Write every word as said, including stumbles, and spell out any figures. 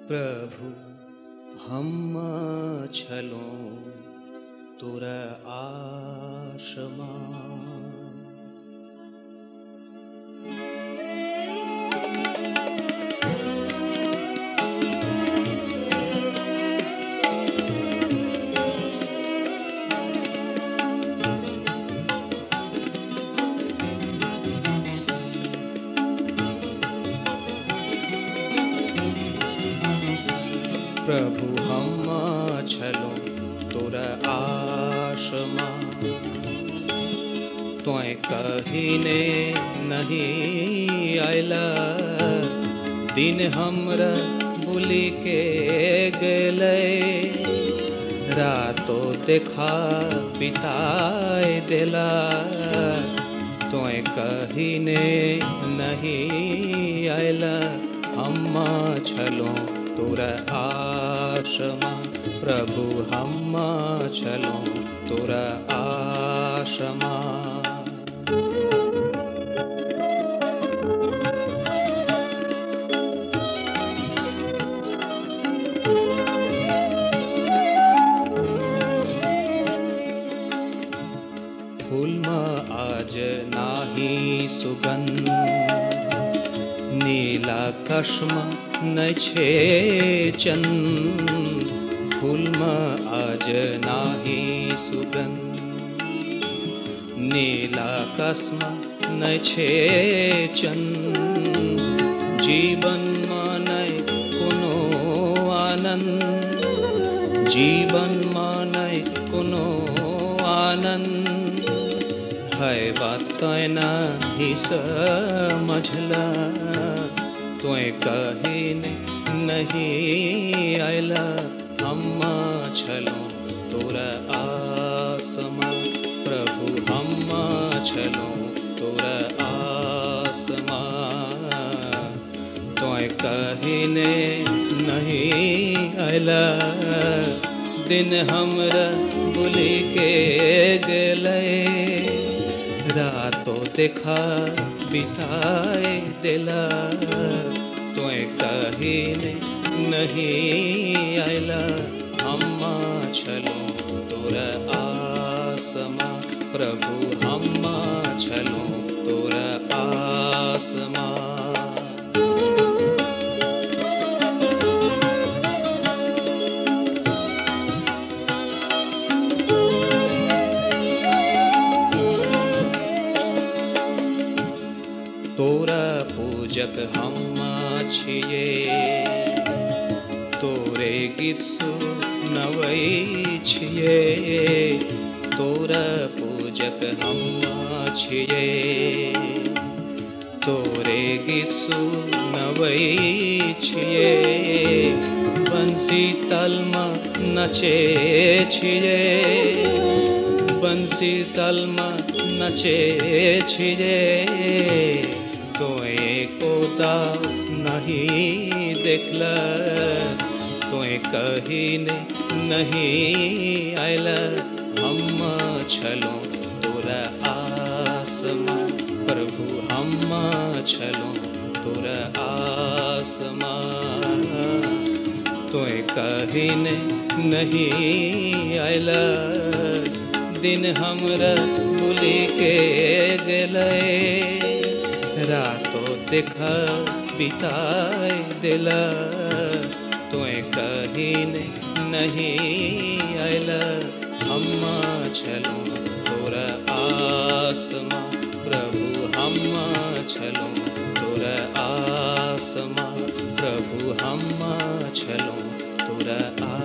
प्रभु हम छलो तोरा आशमा। प्रभु हम छलो तोरा आशमा। तोय कहीने नहीं आयला, दिन हमरा बुली के गेले। रातो देखा बिताए देला, तोय कहीने नहीं आयला। हम छलो तोरा आशमा। प्रभु हम छलो तोरा आशमा। फूल में आज नाही सुगंध, नीला कश्म न छे चंद। फूल में आज नाही सुगंध, नीला कश्म न छे चंद। जीवन में नहीं कोनो आनंद, जीवन में नहीं कोनो आनंद। है बात तोय नहीं समझला, तोय कहीने नहीं आयला। हम छलो तोरा आसमा। प्रभु हम छलो तोरा आसमा। तोय कहीने नहीं आयला, दिन हमरा बुली के गेले। रातो देखा बिताए देला, तोय कहीने नहीं आयला। हम छलो तोरा आसमा। प्रभु हम छलो तोरा आसमा। तोरा पूजक हम छिये, तोरे गीत सुनबै छिये। तोरा पूजक हम छिये, तोरे गीत सुनबै छिये। बंसी तालमा नचे छिये, बंसी तालमा नचे छिये। तोय कोदा नहीं देखला, तोय कहीने नहीं आयला। हम छलो तोरा आसमा। प्रभु हम छलो तोरा आसमा। तोय कहीने नहीं आयला, दिन हमरा बुली के गेले। रातो देखा बिताए देला, तोय कहीने नहीं आयला। हम छलो तोरा आसमा। प्रभु हम छलो तोरा आसमा। प्रभु हम छलो तोरा